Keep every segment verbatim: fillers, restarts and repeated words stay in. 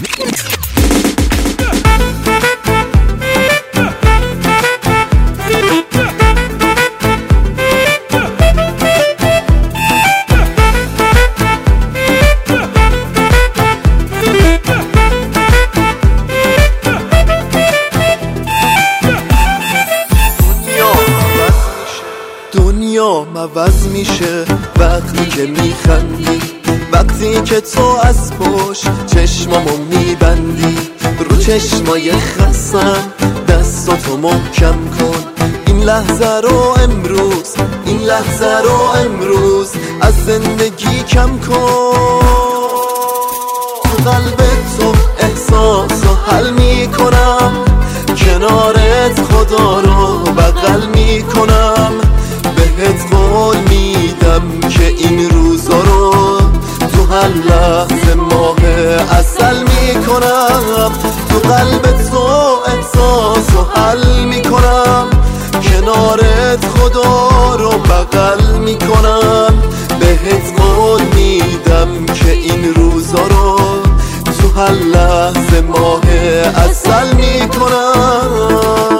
دنیا عوض میشه وقتی که میخندی، وقتی که تو از پشت چشمامو میبندی. رو چشمای خستم دستاتو محکم کن، این لحظه رو امروز، این لحظه رو امروز از زندگی کم کن. تو قلب تو احساس رو حل میکنم، کنارت خدا رو بغل میکنم. بهت قول میدم که این روزا رو تو هر لحظه ماه عسل میکنم. تو قلب تو احساس رو حل میکنم، کنارت خدا رو بغل میکنم. بهت قول میدم که این روزا رو تو هر لحظه ماه عسل میکنم.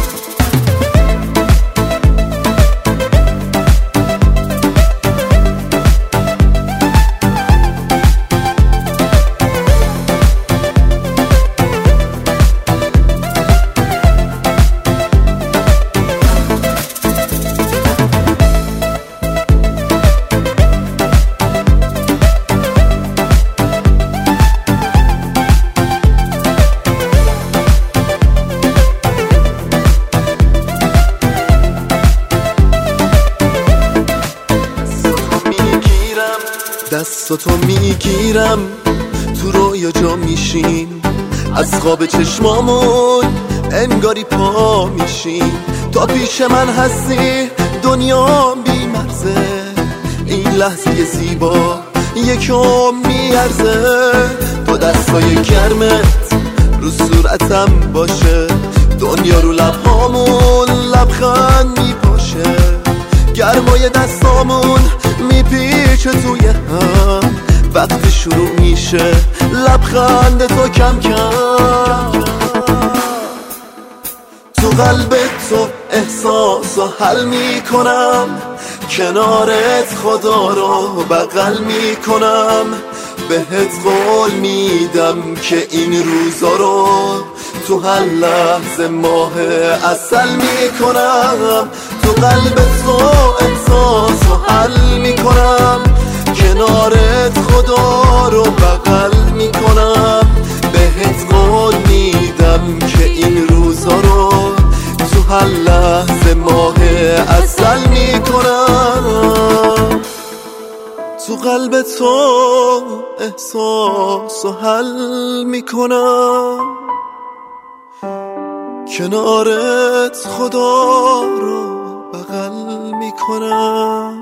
دستاتو میگیرم تو رویا جا میشیم، از خواب چشمامون انگاری پا میشیم. تا پیش من هستی دنیا بی مرزه، این لحظه زیبا یکم میارزه. تو دستای گرمت رو صورتم باشه، دنیا رو لبهامون لبخند میپاشه. گرمای دستامون میپیچه توی هم، وقتی شروع میشه لبخند تو کم کم. تو قلب تو احساس رو حل میکنم، کنارت خدا رو بغل میکنم. بهت قول میدم که این روزا رو تو هر لحظه ماه عسل میکنم. تو قلب تو احساس رو حل میکنم، کنارت خدا رو بغل میکنم. بهت قول میدم که این روزا رو تو هر لحظه ماه عسل میکنم. تو قلب تو احساس رو حل میکنم، کنارت خدا رو بغل میکنم.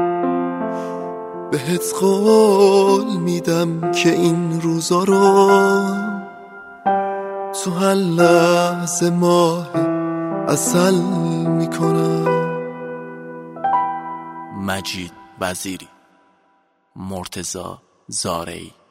بهت قول میدم که این روزا رو تو هر لحظه ماه عسل میکنم. مجید وزیری، مرتضی زارعی.